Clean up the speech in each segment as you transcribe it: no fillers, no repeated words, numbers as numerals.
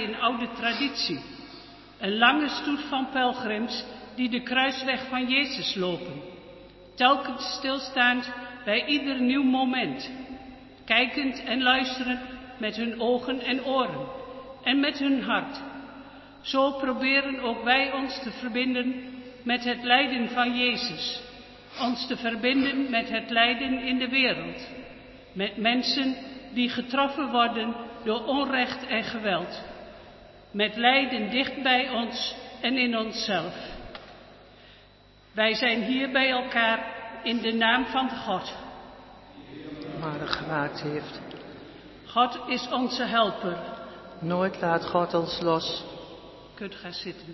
in oude traditie. Een lange stoet van pelgrims die de kruisweg van Jezus lopen. Telkens stilstaand bij ieder nieuw moment. Kijkend en luisterend met hun ogen en oren. En met hun hart. Zo proberen ook wij ons te verbinden met het lijden van Jezus. Ons te verbinden met het lijden in de wereld. Met mensen die getroffen worden door onrecht en geweld. Met lijden dicht bij ons en in onszelf. Wij zijn hier bij elkaar in de naam van God. Maar gemaakt heeft. God is onze helper. Nooit laat God ons los. Kunt gaan zitten.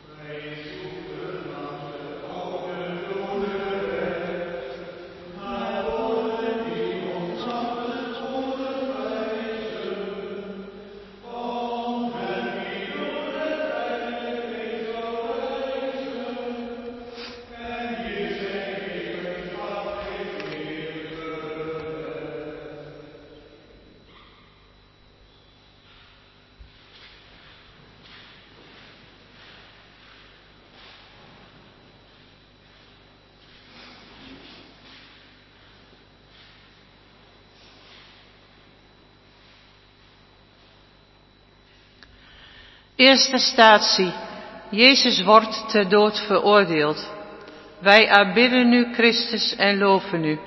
Eerste statie. Jezus wordt ter dood veroordeeld. Wij aanbidden u, Christus, en loven u.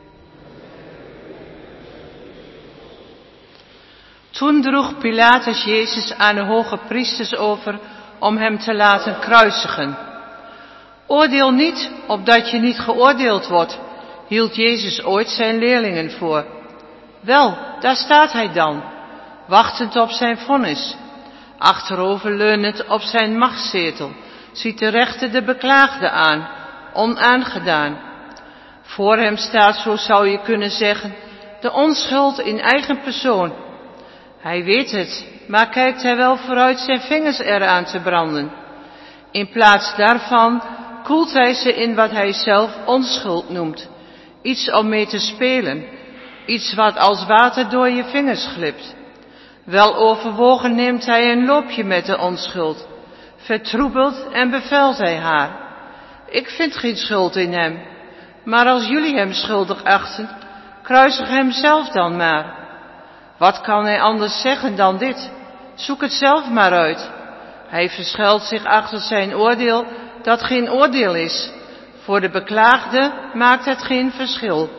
Toen droeg Pilatus Jezus aan de hoge priesters over om hem te laten kruisigen. Oordeel niet, opdat je niet geoordeeld wordt, hield Jezus ooit zijn leerlingen voor. Wel, daar staat hij dan, wachtend op zijn vonnis. Achteroverleunend op zijn machtszetel, ziet de rechter de beklaagde aan, onaangedaan. Voor hem staat, zo zou je kunnen zeggen, de onschuld in eigen persoon. Hij weet het, maar kijkt hij wel vooruit zijn vingers eraan te branden. In plaats daarvan koelt hij ze in wat hij zelf onschuld noemt. Iets om mee te spelen, iets wat als water door je vingers glipt. Wel overwogen neemt hij een loopje met de onschuld. Vertroebelt en bevuilt hij haar. Ik vind geen schuld in hem. Maar als jullie hem schuldig achten, kruisig hem zelf dan maar. Wat kan hij anders zeggen dan dit? Zoek het zelf maar uit. Hij verschuilt zich achter zijn oordeel dat geen oordeel is. Voor de beklaagde maakt het geen verschil.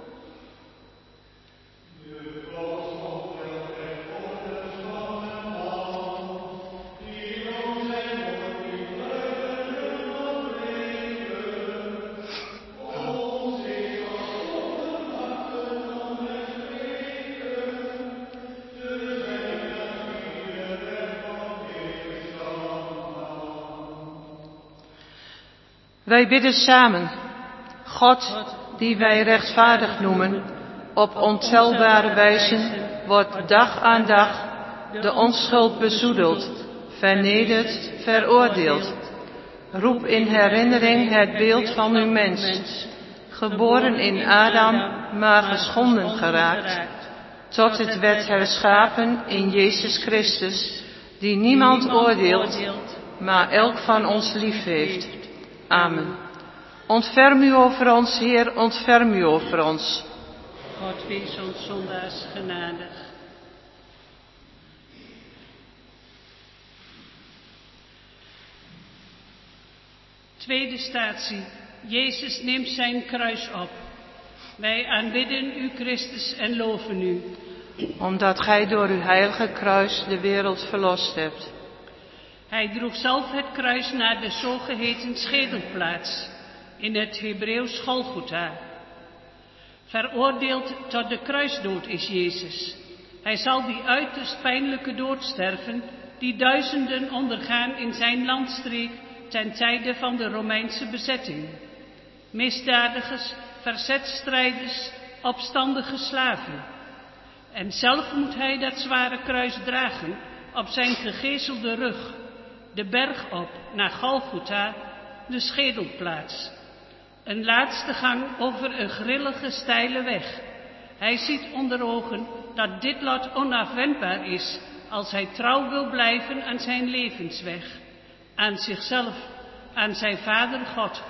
Wij bidden samen. God, die wij rechtvaardig noemen, op ontelbare wijze wordt dag aan dag de onschuld bezoedeld, vernederd, veroordeeld. Roep in herinnering het beeld van uw mens, geboren in Adam, maar geschonden geraakt, tot het werd herschapen in Jezus Christus, die niemand oordeelt, maar elk van ons lief heeft. Amen. Ontferm u over ons, Heer, ontferm u over ons. God wees ons zondaars genadig. Tweede statie. Jezus neemt zijn kruis op. Wij aanbidden u, Christus, en loven u. Omdat gij door uw heilige kruis de wereld verlost hebt. Hij droeg zelf het kruis naar de zogeheten schedelplaats, in het Hebreeuws Golgotha. Veroordeeld tot de kruisdood is Jezus. Hij zal die uiterst pijnlijke dood sterven, die duizenden ondergaan in zijn landstreek ten tijde van de Romeinse bezetting. Misdadigers, verzetstrijders, opstandige slaven. En zelf moet hij dat zware kruis dragen op zijn gegezelde rug, de berg op naar Golgotha, de schedelplaats. Een laatste gang over een grillige steile weg. Hij ziet onder ogen dat dit lot onafwendbaar is als hij trouw wil blijven aan zijn levensweg, aan zichzelf, aan zijn Vader God.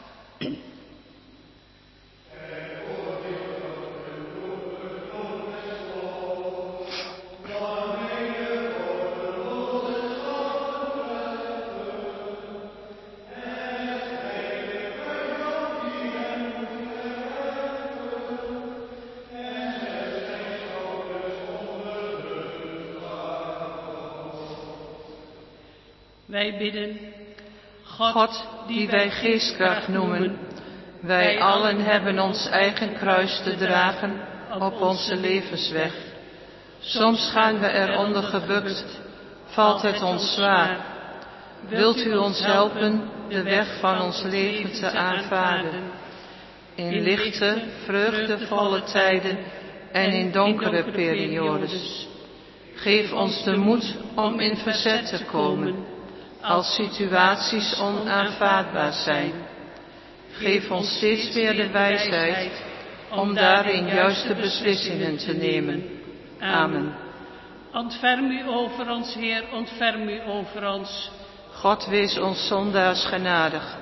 Wij bidden, God, die wij geestkracht noemen, wij allen hebben ons eigen kruis te dragen op onze levensweg. Soms gaan we eronder gebukt, valt het ons zwaar. Wilt u ons helpen de weg van ons leven te aanvaarden? In lichte, vreugdevolle tijden en in donkere periodes. Geef ons de moed om in verzet te komen, als situaties onaanvaardbaar zijn. Geef ons steeds weer de wijsheid om daarin juiste beslissingen te nemen. Amen. Ontferm u over ons, Heer, ontferm u over ons. God wees ons zondaars genadig.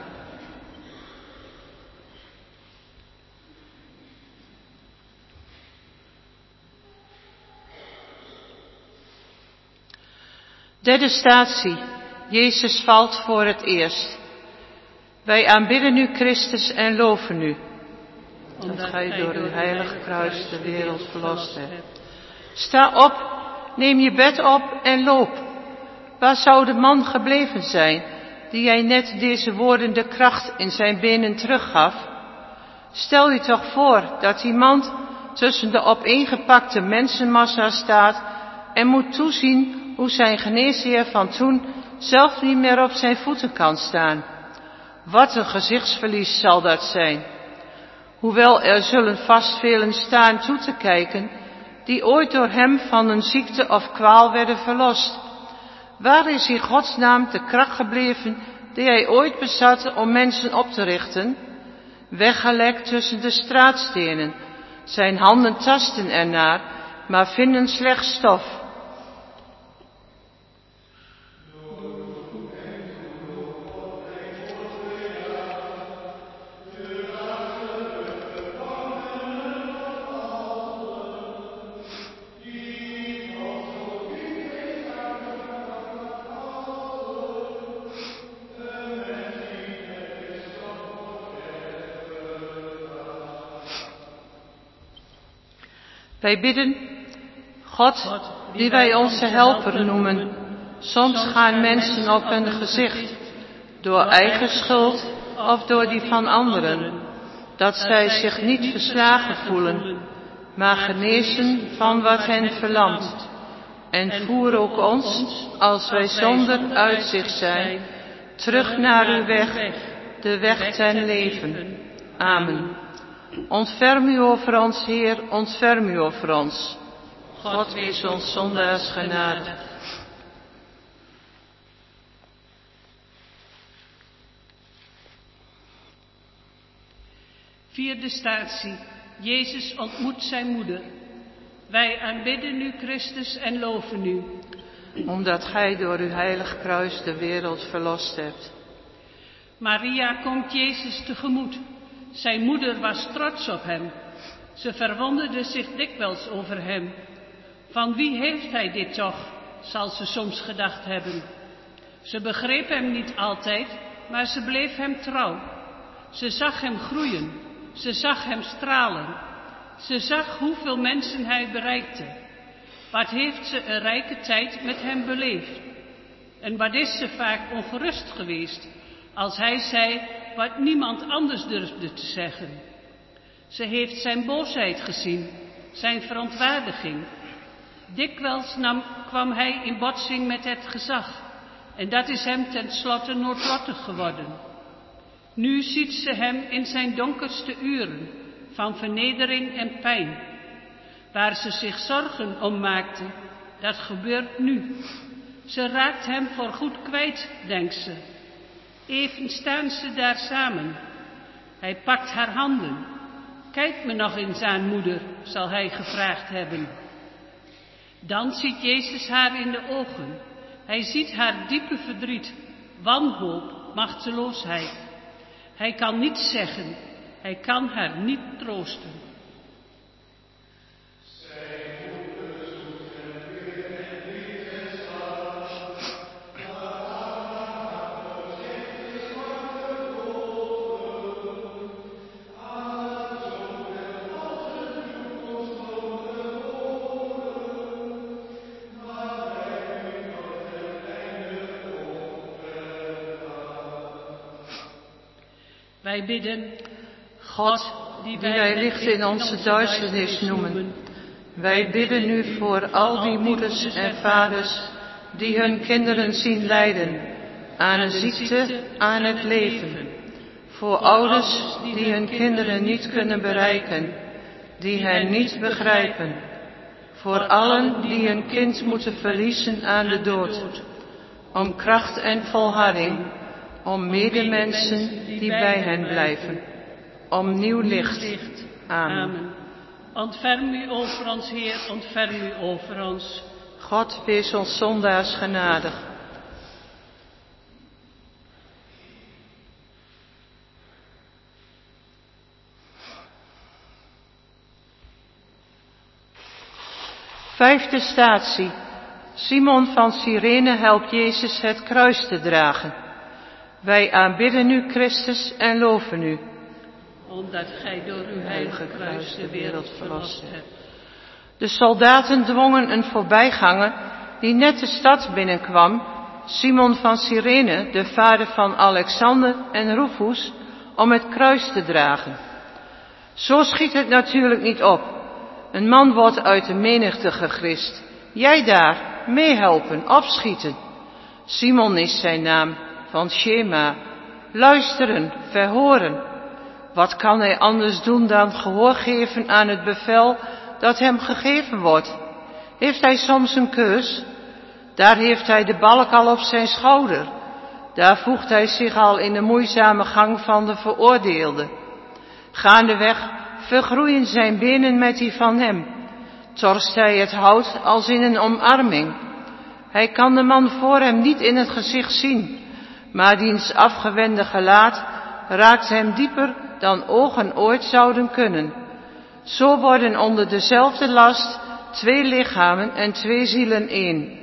Derde statie. Jezus valt voor het eerst. Wij aanbidden u, Christus, en loven u, dat gij door uw heilig kruis de wereld verlost hebt. Sta op, neem je bed op en loop. Waar zou de man gebleven zijn, die jij net deze woorden de kracht in zijn benen teruggaf? Stel je toch voor dat iemand tussen de opeengepakte mensenmassa staat en moet toezien hoe zijn geneesheer van toen zelf niet meer op zijn voeten kan staan. Wat een gezichtsverlies zal dat zijn. Hoewel er zullen vast velen staan toe te kijken, die ooit door hem van een ziekte of kwaal werden verlost. Waar is in Gods naam de kracht gebleven die hij ooit bezat om mensen op te richten? Weggelekt tussen de straatstenen. Zijn handen tasten ernaar, maar vinden slechts stof. Wij bidden, God, die wij onze helper noemen. Soms gaan mensen op hun gezicht, door eigen schuld of door die van anderen, dat zij zich niet verslagen voelen, maar genezen van wat hen verlamt. En voer ook ons, als wij zonder uitzicht zijn, terug naar uw weg, de weg ten leven. Amen. Ontferm u over ons, Heer, ontferm u over ons. God wees ons zondaars genadig. Vierde statie. Jezus ontmoet zijn moeder. Wij aanbidden u, Christus, en loven u, omdat gij door uw heilig kruis de wereld verlost hebt. Maria komt Jezus tegemoet. Zijn moeder was trots op hem. Ze verwonderde zich dikwijls over hem. Van wie heeft hij dit toch, zal ze soms gedacht hebben. Ze begreep hem niet altijd, maar ze bleef hem trouw. Ze zag hem groeien, ze zag hem stralen. Ze zag hoeveel mensen hij bereikte. Wat heeft ze een rijke tijd met hem beleefd. En wat is ze vaak ongerust geweest, als hij zei wat niemand anders durfde te zeggen. Ze heeft zijn boosheid gezien, zijn verontwaardiging. Dikwijls kwam hij in botsing met het gezag, en dat is hem tenslotte noodlottig geworden. Nu ziet ze hem in zijn donkerste uren van vernedering en pijn. Waar ze zich zorgen om maakte, dat gebeurt nu. Ze raakt hem voorgoed kwijt, denkt ze. Even staan ze daar samen. Hij pakt haar handen. Kijk me nog eens aan, moeder, zal hij gevraagd hebben. Dan ziet Jezus haar in de ogen. Hij ziet haar diepe verdriet, wanhoop, machteloosheid. Hij kan niets zeggen, hij kan haar niet troosten. Wij bidden, God, die wij licht in onze duisternis noemen. Wij bidden u voor al die moeders en vaders die hun kinderen zien lijden aan een ziekte, aan het leven. Voor ouders die hun kinderen niet kunnen bereiken, die hen niet begrijpen. Voor allen die hun kind moeten verliezen aan de dood. Om kracht en volharding, om medemensen die bij hen blijven. Om nieuw licht. Amen. Ontferm u over ons, Heer, ontferm u over ons. God, wees ons zondaars genadig. Vijfde statie. Simon van Cyrene helpt Jezus het kruis te dragen. Wij aanbidden u, Christus, en loven u. Omdat gij door uw heilige kruis de wereld verlost hebt. De soldaten dwongen een voorbijganger die net de stad binnenkwam, Simon van Cyrene, de vader van Alexander en Rufus, om het kruis te dragen. Zo schiet het natuurlijk niet op. Een man wordt uit de menigte gegrist. Jij daar, meehelpen, opschieten. Simon is zijn naam, van Shema. Luisteren, verhoren. Wat kan hij anders doen dan gehoor geven aan het bevel dat hem gegeven wordt? Heeft hij soms een keus? Daar heeft hij de balk al op zijn schouder. Daar voegt hij zich al in de moeizame gang van de veroordeelde. Gaandeweg vergroeien zijn benen met die van hem. Torst hij het hout als in een omarming. Hij kan de man voor hem niet in het gezicht zien, maar diens afgewende gelaat raakt hem dieper dan ogen ooit zouden kunnen. Zo worden onder dezelfde last 2 lichamen en 2 zielen één.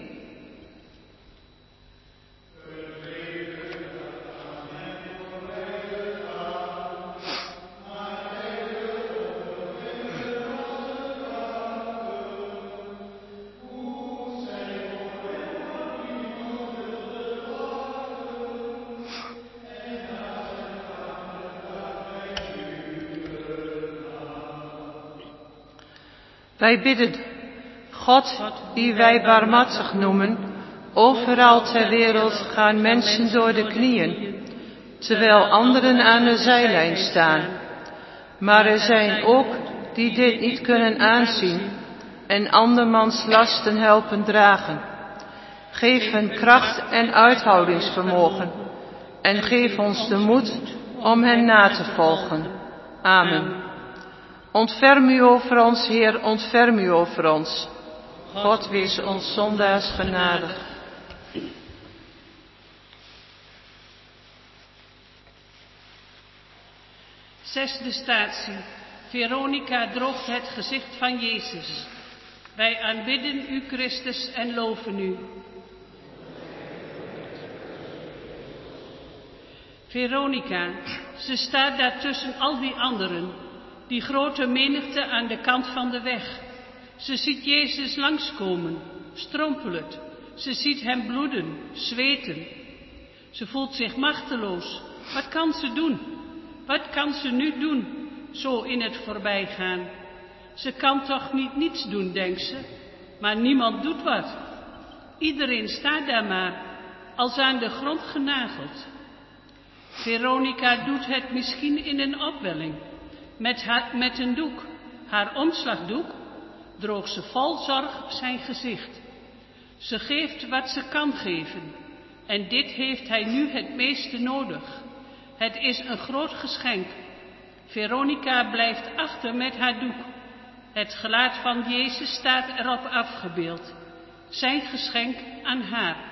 Wij bidden, God, die wij barmhartig noemen, overal ter wereld gaan mensen door de knieën, terwijl anderen aan de zijlijn staan. Maar er zijn ook die dit niet kunnen aanzien en andermans lasten helpen dragen. Geef hen kracht en uithoudingsvermogen en geef ons de moed om hen na te volgen. Amen. Ontferm u over ons, Heer, ontferm u over ons. God, wees ons zondaars genadig. Zesde statie. Veronica droogt het gezicht van Jezus. Wij aanbidden u, Christus, en loven u. Veronica, ze staat daar tussen al die anderen. Die grote menigte aan de kant van de weg. Ze ziet Jezus langskomen, strompelend. Ze ziet hem bloeden, zweten. Ze voelt zich machteloos. Wat kan ze doen? Wat kan ze nu doen, zo in het voorbijgaan? Ze kan toch niet niets doen, denkt ze. Maar niemand doet wat. Iedereen staat daar maar, als aan de grond genageld. Veronica doet het misschien in een opwelling. Met een doek, haar omslagdoek, droog ze vol zorg zijn gezicht. Ze geeft wat ze kan geven. En dit heeft hij nu het meeste nodig. Het is een groot geschenk. Veronica blijft achter met haar doek. Het gelaat van Jezus staat erop afgebeeld. Zijn geschenk aan haar.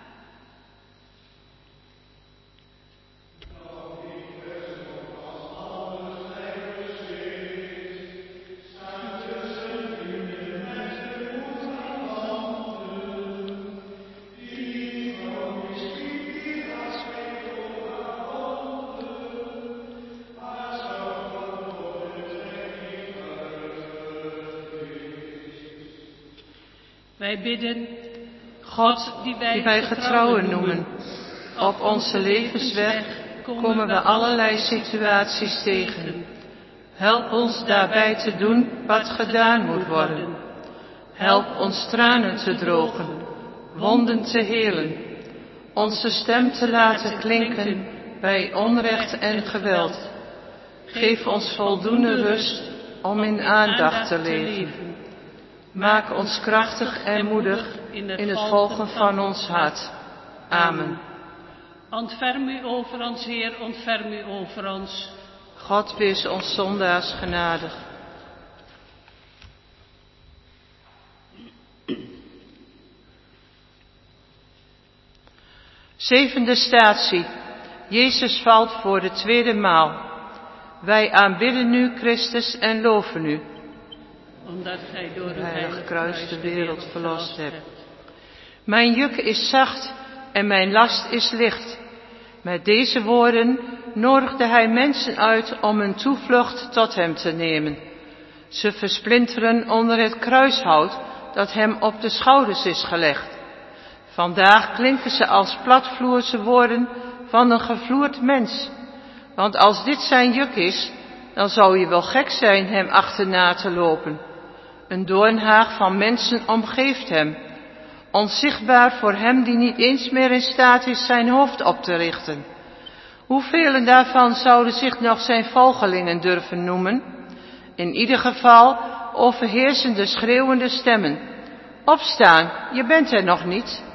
Wij bidden, God, die wij getrouwen noemen. Op onze levensweg komen we allerlei situaties tegen. Help ons daarbij te doen wat gedaan moet worden. Help ons tranen te drogen, wonden te helen, onze stem te laten klinken bij onrecht en geweld. Geef ons voldoende rust om in aandacht te leven. Maak ons krachtig en moedig in het volgen van ons hart. Amen. Ontferm u over ons, Heer, ontferm u over ons. God wees ons zondaars genadig. Zevende statie. Jezus valt voor de tweede maal. Wij aanbidden u, Christus, en loven u. Omdat gij door uw heilige kruis de wereld verlost hebt. Mijn juk is zacht en mijn last is licht. Met deze woorden nodigde hij mensen uit om een toevlucht tot hem te nemen. Ze versplinteren onder het kruishout dat hem op de schouders is gelegd. Vandaag klinken ze als platvloerse woorden van een gevloerd mens. Want als dit zijn juk is, dan zou je wel gek zijn hem achterna te lopen. Een doornhaag van mensen omgeeft hem, onzichtbaar voor hem die niet eens meer in staat is zijn hoofd op te richten. Hoeveel daarvan zouden zich nog zijn volgelingen durven noemen? In ieder geval overheersen de schreeuwende stemmen. Opstaan, je bent er nog niet.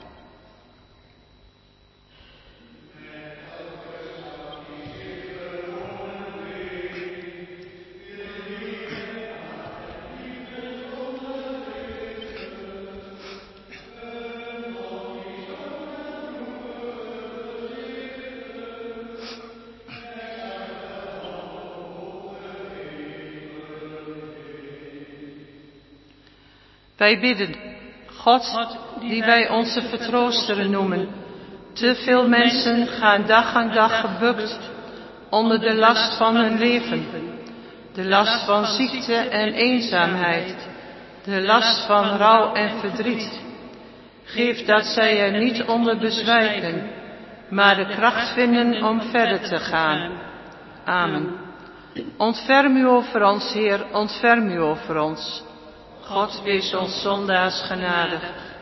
Wij bidden, God, die wij onze vertroosteren noemen. Te veel mensen gaan dag aan dag gebukt onder de last van hun leven. De last van ziekte en eenzaamheid. De last van rouw en verdriet. Geef dat zij er niet onder bezwijken, maar de kracht vinden om verder te gaan. Amen. Ontferm u over ons, Heer, ontferm u over ons. God wees ons zondaars genadig.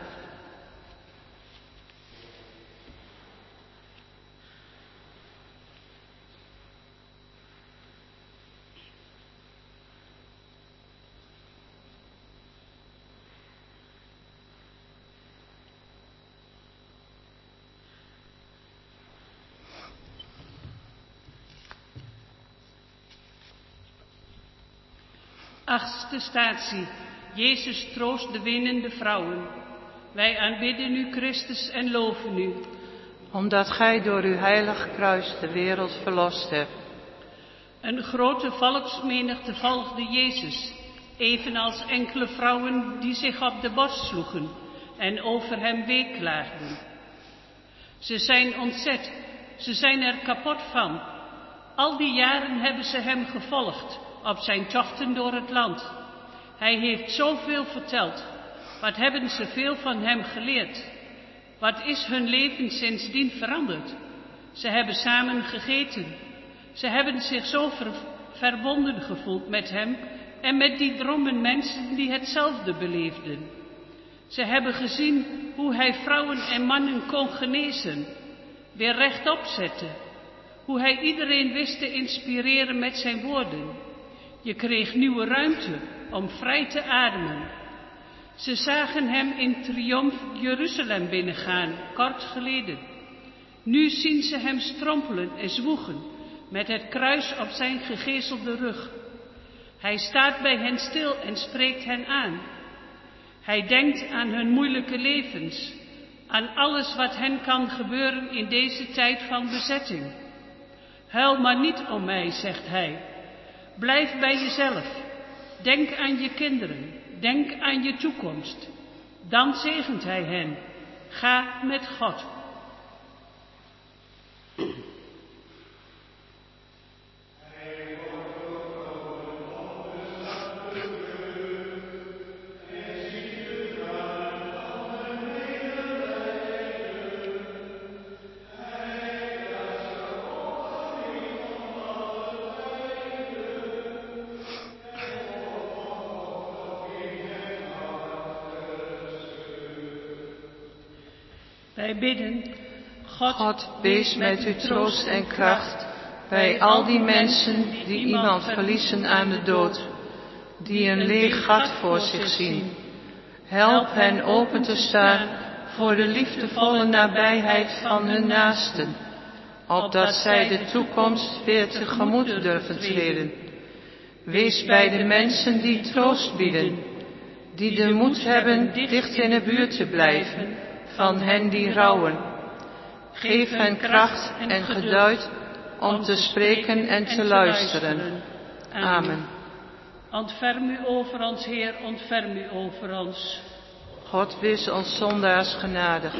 Achtste statie. Jezus troost de weenende vrouwen. Wij aanbidden u, Christus, en loven u. Omdat gij door uw heilig kruis de wereld verlost hebt. Een grote volksmenigte volgde Jezus, evenals enkele vrouwen die zich op de borst sloegen en over hem weeklaagden. Ze zijn ontzet, ze zijn er kapot van. Al die jaren hebben ze hem gevolgd op zijn tochten door het land. Hij heeft zoveel verteld. Wat hebben ze veel van hem geleerd? Wat is hun leven sindsdien veranderd? Ze hebben samen gegeten. Ze hebben zich zo verbonden gevoeld met hem en met die drommen mensen die hetzelfde beleefden. Ze hebben gezien hoe hij vrouwen en mannen kon genezen, weer rechtop zetten. Hoe hij iedereen wist te inspireren met zijn woorden. Je kreeg nieuwe ruimte om vrij te ademen. Ze zagen hem in triomf Jeruzalem binnengaan, kort geleden. Nu zien ze hem strompelen en zwoegen met het kruis op zijn gegezelde rug. Hij staat bij hen stil en spreekt hen aan. Hij denkt aan hun moeilijke levens, aan alles wat hen kan gebeuren in deze tijd van bezetting. Huil maar niet om mij, zegt hij. Blijf bij jezelf. Denk aan je kinderen. Denk aan je toekomst. Dan zegent hij hen. Ga met God. Wij bidden, God, wees met uw troost en kracht bij al die mensen die iemand verliezen aan de dood, die een leeg gat voor zich zien. Help hen open te staan voor de liefdevolle nabijheid van hun naasten, opdat zij de toekomst weer tegemoet durven treden. Wees bij de mensen die troost bieden, die de moed hebben dicht in de buurt te blijven van hen die rouwen. Geef hen kracht en geduld om te spreken en te luisteren. Amen. Ontferm u over ons, Heer, ontferm u over ons. God wees ons zondaars genadig.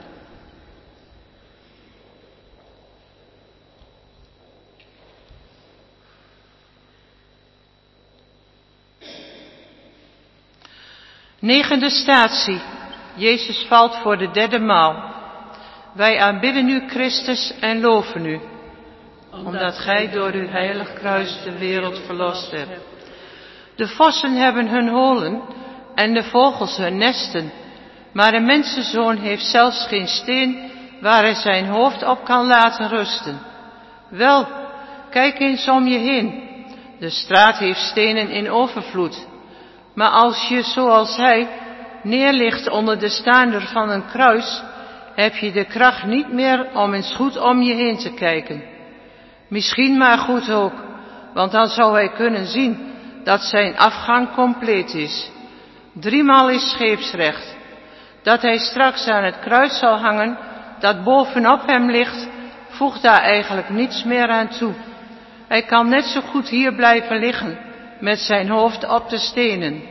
Negende statie. Jezus valt voor de derde maal. Wij aanbidden u, Christus, en loven u, omdat gij door uw heilig kruis de wereld verlost hebt. De vossen hebben hun holen en de vogels hun nesten, maar de mensenzoon heeft zelfs geen steen waar hij zijn hoofd op kan laten rusten. Wel, kijk eens om je heen. De straat heeft stenen in overvloed, maar als je, zoals hij, neerligt onder de staander van een kruis, heb je de kracht niet meer om eens goed om je heen te kijken. Misschien maar goed ook, want dan zou hij kunnen zien dat zijn afgang compleet is. 3 is scheepsrecht. Dat hij straks aan het kruis zal hangen, dat bovenop hem ligt, voegt daar eigenlijk niets meer aan toe. Hij kan net zo goed hier blijven liggen, met zijn hoofd op de stenen.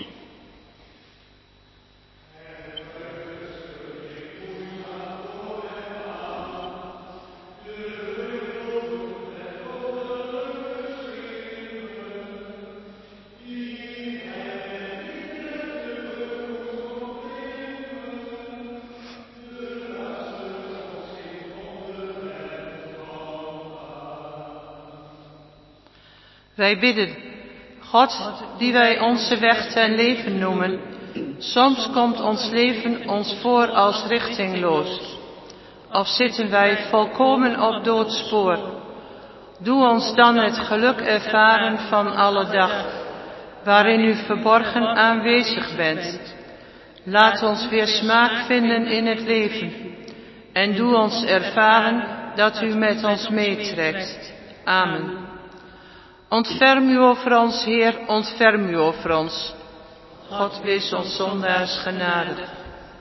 Wij bidden, God, die wij onze weg ten leven noemen, soms komt ons leven ons voor als richtingloos. Of zitten wij volkomen op doodspoor. Doe ons dan het geluk ervaren van alle dag, waarin u verborgen aanwezig bent. Laat ons weer smaak vinden in het leven en doe ons ervaren dat u met ons meetrekt. Amen. Ontferm u over ons, Heer, ontferm u over ons. God wees ons zondaars genadig.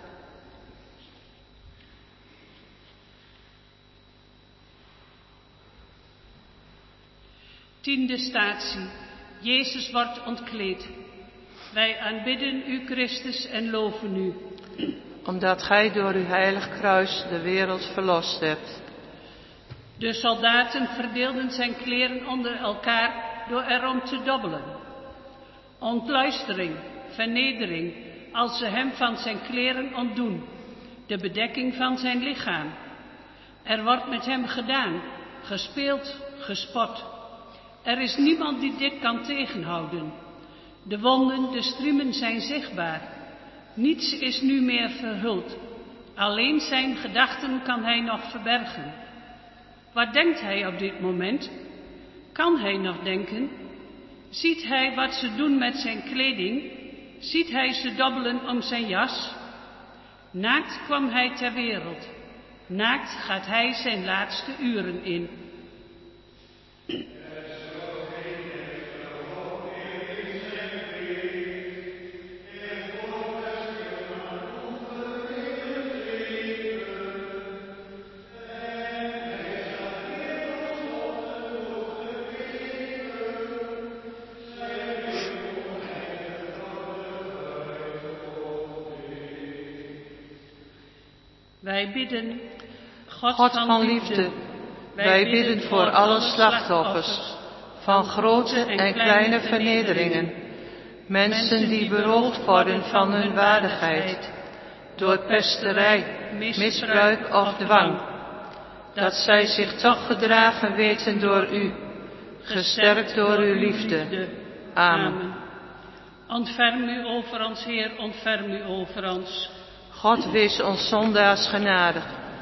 Tiende statie. Jezus wordt ontkleed. Wij aanbidden u, Christus, en loven u, omdat gij door uw heilig kruis de wereld verlost hebt. De soldaten verdeelden zijn kleren onder elkaar door erom te dobbelen. Ontluistering, vernedering, als ze hem van zijn kleren ontdoen, de bedekking van zijn lichaam. Er wordt met hem gedaan, gespeeld, gespot. Er is niemand die dit kan tegenhouden. De wonden, de striemen zijn zichtbaar. Niets is nu meer verhuld. Alleen zijn gedachten kan hij nog verbergen. Wat denkt hij op dit moment? Kan hij nog denken? Ziet hij wat ze doen met zijn kleding? Ziet hij ze dobbelen om zijn jas? Naakt kwam hij ter wereld. Naakt gaat hij zijn laatste uren in. Wij bidden, God van liefde, wij bidden voor alle slachtoffers van grote en kleine vernederingen. Mensen die beroofd worden van hun waardigheid door pesterij, misbruik of dwang. Dat zij zich toch gedragen weten door u, gesterkt door uw liefde. Amen. Ontferm u over ons, Heer, ontferm u over ons. God wees ons zondaars genadig.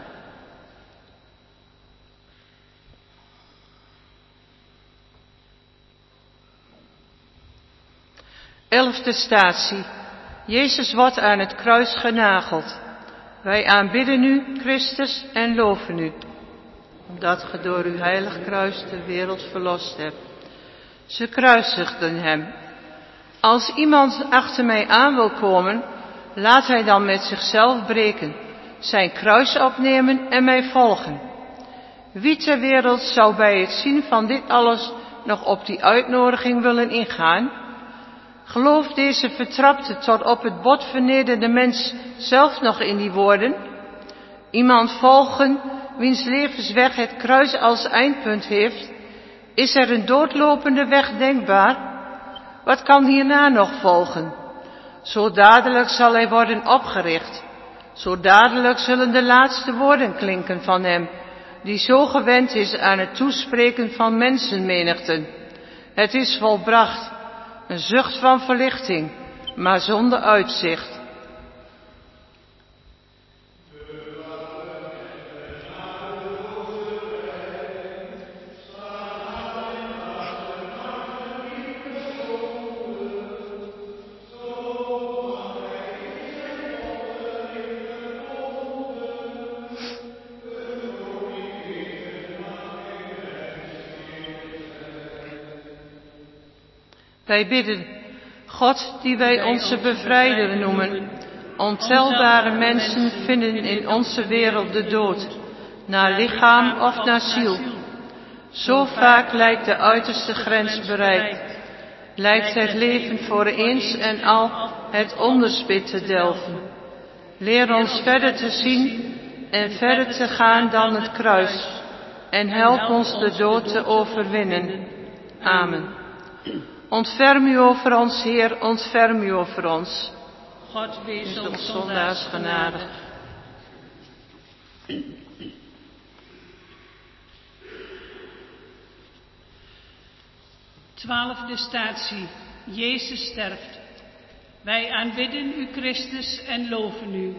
Elfde statie. Jezus wordt aan het kruis genageld. Wij aanbidden u, Christus, en loven u, omdat ge door uw heilig kruis de wereld verlost hebt. Ze kruisigden hem. Als iemand achter mij aan wil komen, laat hij dan met zichzelf breken, zijn kruis opnemen en mij volgen. Wie ter wereld zou bij het zien van dit alles nog op die uitnodiging willen ingaan? Gelooft deze vertrapte tot op het bot vernederde mens zelf nog in die woorden? Iemand volgen wiens levensweg het kruis als eindpunt heeft? Is er een doodlopende weg denkbaar? Wat kan hierna nog volgen? Zo dadelijk zal hij worden opgericht. Zo dadelijk zullen de laatste woorden klinken van hem, die zo gewend is aan het toespreken van mensenmenigten. Het is volbracht. Een zucht van verlichting, maar zonder uitzicht. Wij bidden, God die wij onze bevrijder noemen. Ontelbare mensen vinden in onze wereld de dood, naar lichaam of naar ziel. Zo vaak lijkt de uiterste grens bereikt. Lijkt het leven voor eens en al het onderspit te delven. Leer ons verder te zien en verder te gaan dan het kruis. En help ons de dood te overwinnen. Amen. Ontferm u over ons, Heer, ontferm u over ons. God wees ons zondaars genadig. Twaalfde statie. Jezus sterft. Wij aanbidden u, Christus, en loven u.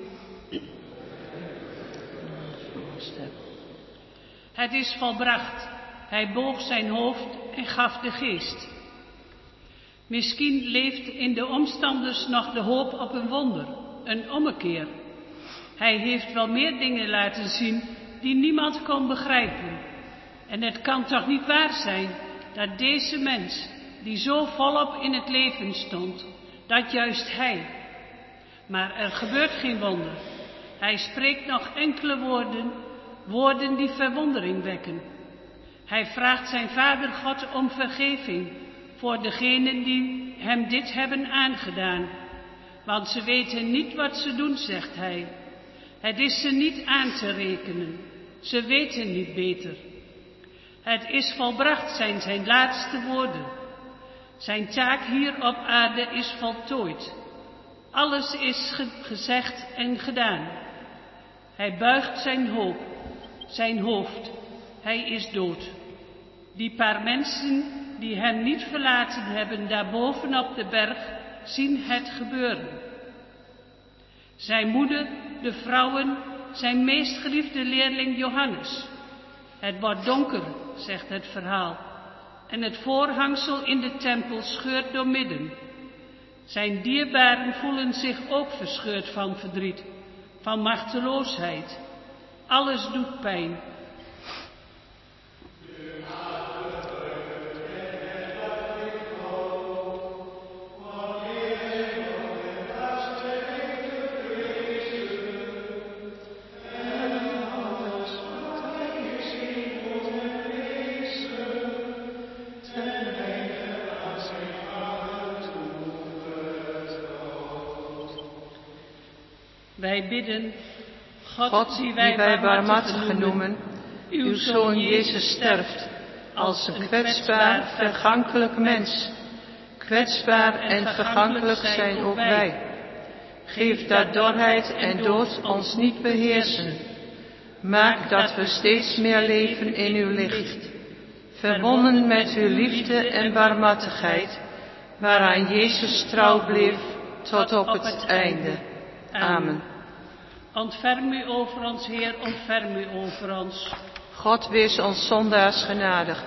Het is volbracht. Hij boog zijn hoofd en gaf de geest. Misschien leeft in de omstanders nog de hoop op een wonder, een ommekeer. Hij heeft wel meer dingen laten zien die niemand kon begrijpen. En het kan toch niet waar zijn dat deze mens, die zo volop in het leven stond, dat juist hij. Maar er gebeurt geen wonder. Hij spreekt nog enkele woorden die verwondering wekken. Hij vraagt zijn Vader God om vergeving voor degenen die hem dit hebben aangedaan. Want ze weten niet wat ze doen, zegt hij. Het is ze niet aan te rekenen. Ze weten niet beter. Het is volbracht, zijn zijn laatste woorden. Zijn taak hier op aarde is voltooid. Alles is gezegd en gedaan. Hij buigt zijn hoofd. Hij is dood. Die paar mensen die hem niet verlaten hebben daarboven op de berg, zien het gebeuren. Zijn moeder, de vrouwen, zijn meest geliefde leerling Johannes. Het wordt donker, zegt het verhaal, en het voorhangsel in de tempel scheurt doormidden. Zijn dierbaren voelen zich ook verscheurd van verdriet, van machteloosheid. Alles doet pijn. Wij bidden, God, die wij barmhartige noemen, uw Zoon Jezus sterft als een kwetsbaar, vergankelijk mens. Kwetsbaar en vergankelijk zijn ook wij. Geef dat dorheid en dood ons niet beheersen. Maak dat we steeds meer leven in uw licht. Verbonden met uw liefde en barmhartigheid, waaraan Jezus trouw bleef tot op het einde. Amen. Ontferm u over ons, Heer, ontferm u over ons. God wees ons zondaars genadig.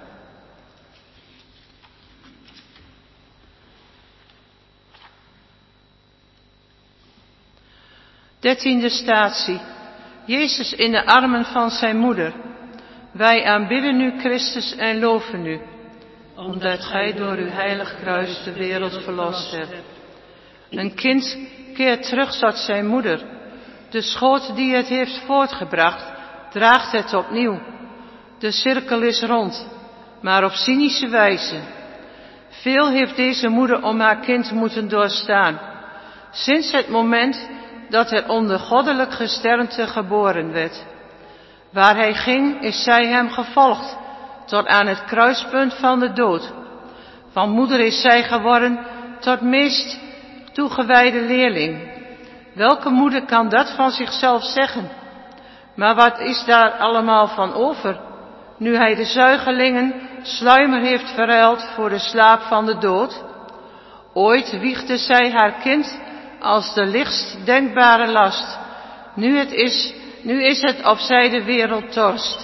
Dertiende statie. Jezus in de armen van zijn moeder. Wij aanbidden u, Christus, en loven u, omdat gij door uw heilig kruis de wereld verlost hebt. Een kind keert terug tot zijn moeder. De schoot die het heeft voortgebracht, draagt het opnieuw. De cirkel is rond, maar op cynische wijze. Veel heeft deze moeder om haar kind moeten doorstaan, sinds het moment dat het onder goddelijk gesternte geboren werd. Waar hij ging, is zij hem gevolgd, tot aan het kruispunt van de dood. Van moeder is zij geworden tot meest toegewijde leerling. Welke moeder kan dat van zichzelf zeggen? Maar wat is daar allemaal van over, nu hij de zuigelingen sluimer heeft verruild voor de slaap van de dood? Ooit wiegde zij haar kind als de lichtst denkbare last. Nu is het of zij de wereld torst.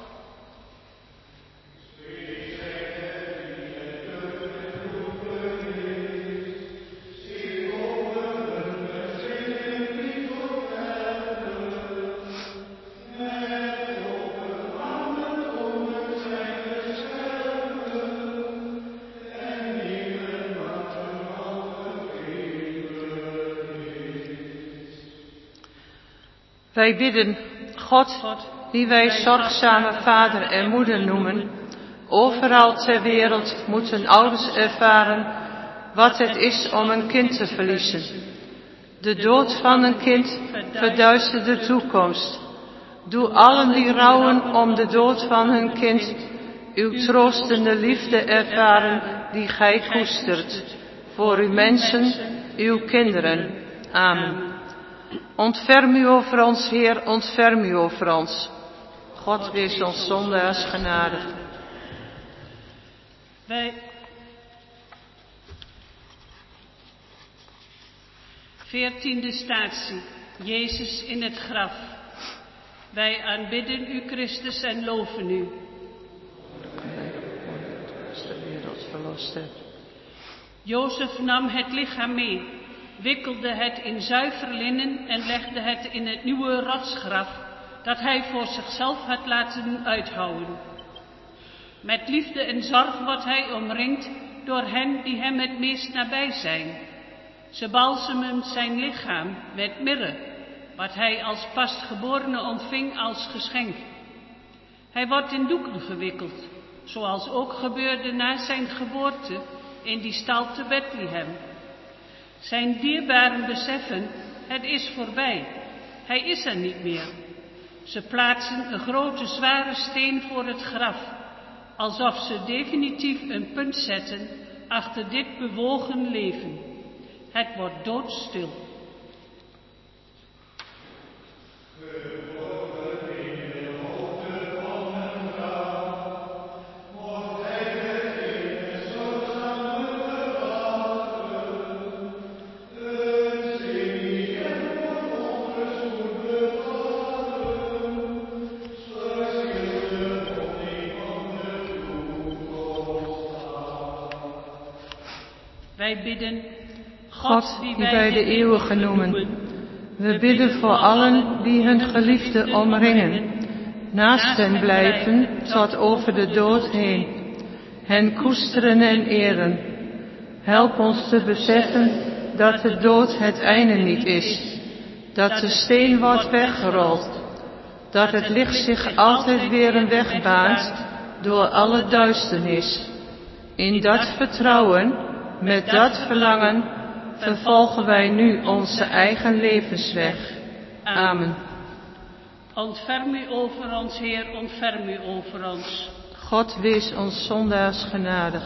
Wij bidden, God, die wij zorgzame vader en moeder noemen, overal ter wereld moeten ouders ervaren wat het is om een kind te verliezen. De dood van een kind verduistert de toekomst. Doe allen die rouwen om de dood van hun kind, uw troostende liefde ervaren die gij koestert, voor uw mensen, uw kinderen. Amen. Ontferm u over ons, Heer, ontferm u over ons. God wees ons zondaars genadig. Wij 14e statie. Jezus in het graf. Wij aanbidden u, Christus, en loven u. De wereld verlost hebt. Jozef nam het lichaam mee, wikkelde het in zuiver linnen en legde het in het nieuwe rotsgraf dat hij voor zichzelf had laten uithouwen. Met liefde en zorg wordt hij omringd door hen die hem het meest nabij zijn. Ze balsemen zijn lichaam met mirre, wat hij als pasgeborene ontving als geschenk. Hij wordt in doeken gewikkeld, zoals ook gebeurde na zijn geboorte in die stal te Bethlehem. Zijn dierbaren beseffen, het is voorbij, hij is er niet meer. Ze plaatsen een grote zware steen voor het graf, alsof ze definitief een punt zetten achter dit bewogen leven. Het wordt doodstil. Wij bidden, God, die wij de eeuwige noemen. We bidden voor allen die hun geliefde omringen, naast hen blijven tot over de dood heen, hen koesteren en eren. Help ons te beseffen dat de dood het einde niet is, dat de steen wordt weggerold, dat het licht zich altijd weer een weg baant door alle duisternis. In dat vertrouwen, met dat verlangen, vervolgen wij nu onze eigen levensweg. Amen. Ontferm u over ons, Heer, ontferm u over ons. God wees ons zondaars genadig.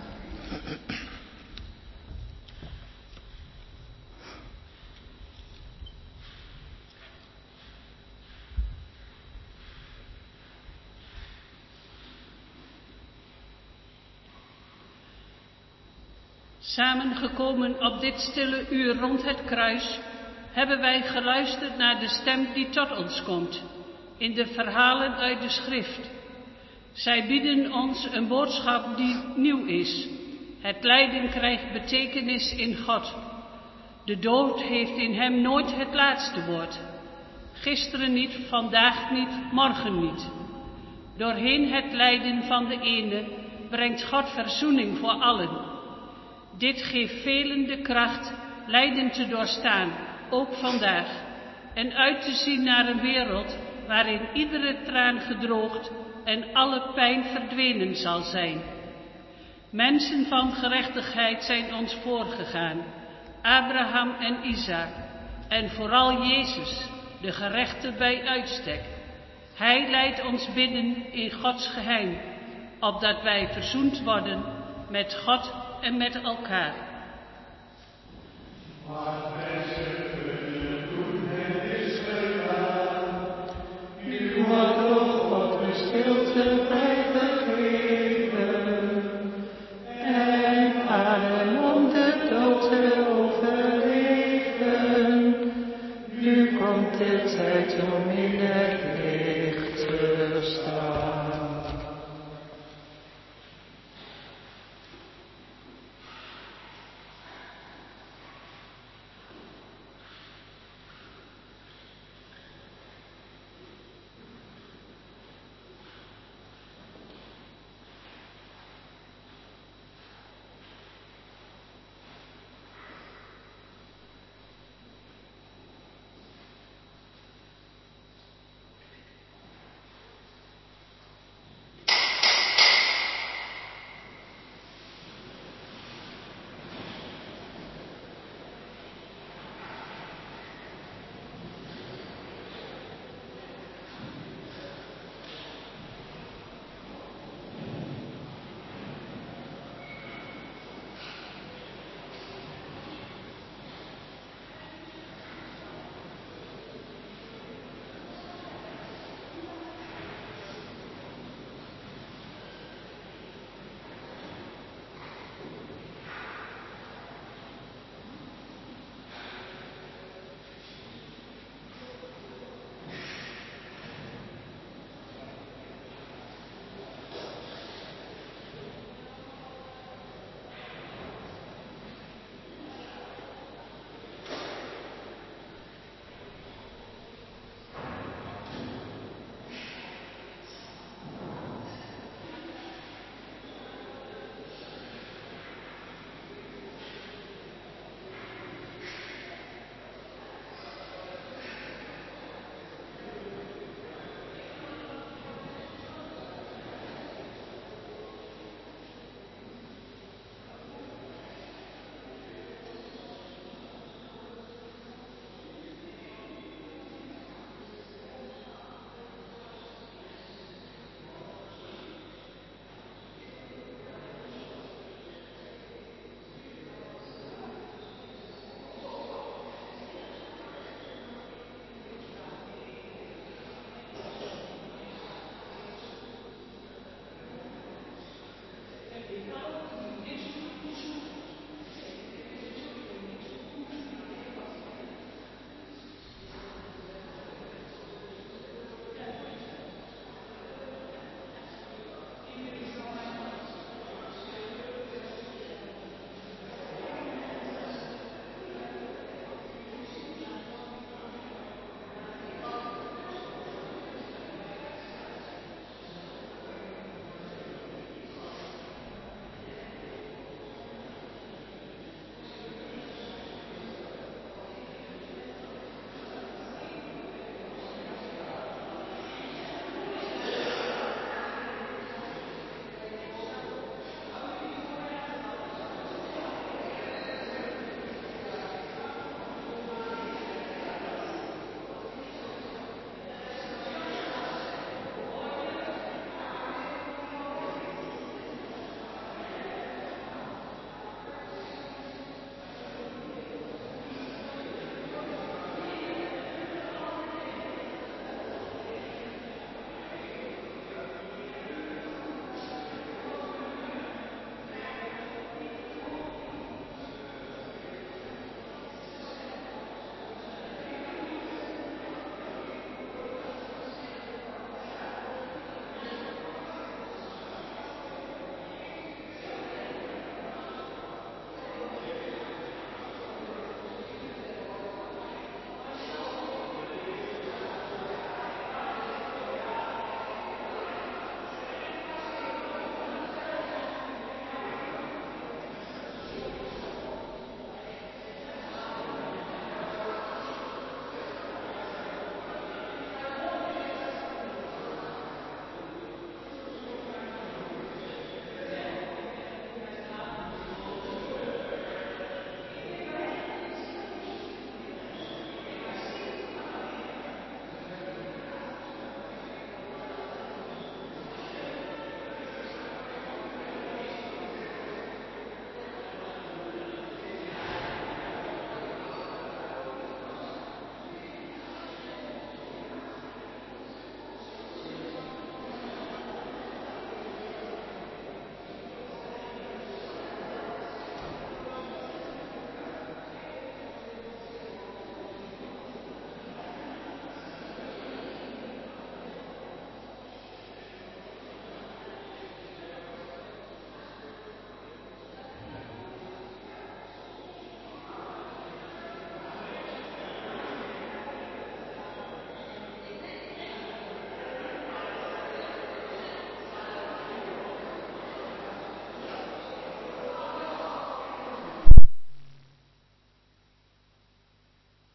Samengekomen op dit stille uur rond het kruis, hebben wij geluisterd naar de stem die tot ons komt, in de verhalen uit de schrift. Zij bieden ons een boodschap die nieuw is. Het lijden krijgt betekenis in God. De dood heeft in hem nooit het laatste woord. Gisteren niet, vandaag niet, morgen niet. Doorheen het lijden van de ene brengt God verzoening voor allen. Dit geeft velen de kracht lijden te doorstaan, ook vandaag, en uit te zien naar een wereld waarin iedere traan gedroogd en alle pijn verdwenen zal zijn. Mensen van gerechtigheid zijn ons voorgegaan, Abraham en Isaac, en vooral Jezus, de gerechte bij uitstek. Hij leidt ons bidden in Gods geheim, opdat wij verzoend worden met God en met elkaar.